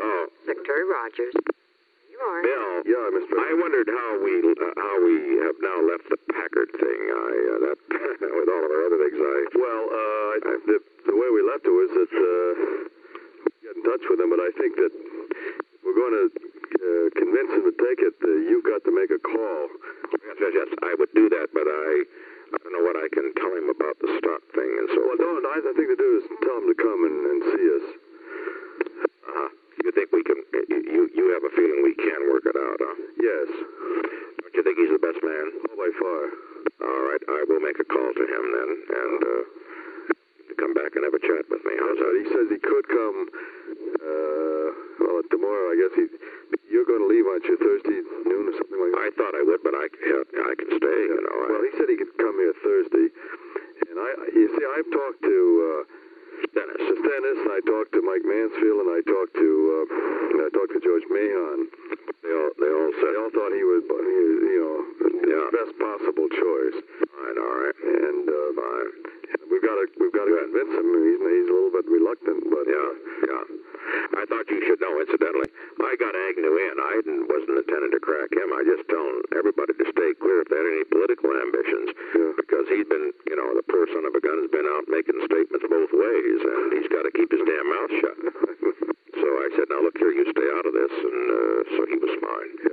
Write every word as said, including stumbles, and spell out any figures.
Oh. Secretary Rogers. You are. Bill. Yeah, Mister I wondered how we uh, how we have now left the Packard thing. I uh, that with all of our other things. I Well, uh, I, the, the way we left it was that uh, we got in touch with him, but I think that we're going to uh, convince him to take it. Uh, you've got to make a call. yes, yes, yes, I would do that, but I I don't know what I can tell him about the stock thing and so. Well, don't. I, I think to do is tell him to come and, and see us. Uh-huh. You think we can? You you have a feeling we can work it out, huh? Yes. Don't you think he's the best man? Oh, by far. All right, I will make a call to him then, and uh, come back and have a chat with me. How's that? He says he could come. Uh, well, tomorrow, I guess he. You're going to leave, aren't you? Thursday noon or something like that. I thought I would, but I yeah, I can stay. You know. I, Well, he said he could come here Thursday, and I. You see, I've talked to. Uh, Dennis. To Dennis, I talked to Mike Mansfield, and I talked to uh, I talked to George Mahon. They all they all said. They all thought he was, he was you know, the Yeah. best possible choice. Fine, all right. And uh, Fine. we've got to we've got to Good. convince him. He's he's a little bit reluctant, but Yeah, uh, yeah. I thought you should know, incidentally. I got Agnew in. I didn't, wasn't intending to crack him. I just told everybody to stay clear if they had any political ambitions. Yeah. Because he's been, you know, the poor son of a gun has been out making statements both ways, and he's got to keep his damn mouth shut. So I said, now look here, you stay out of this, and uh, so he was fine. Yeah,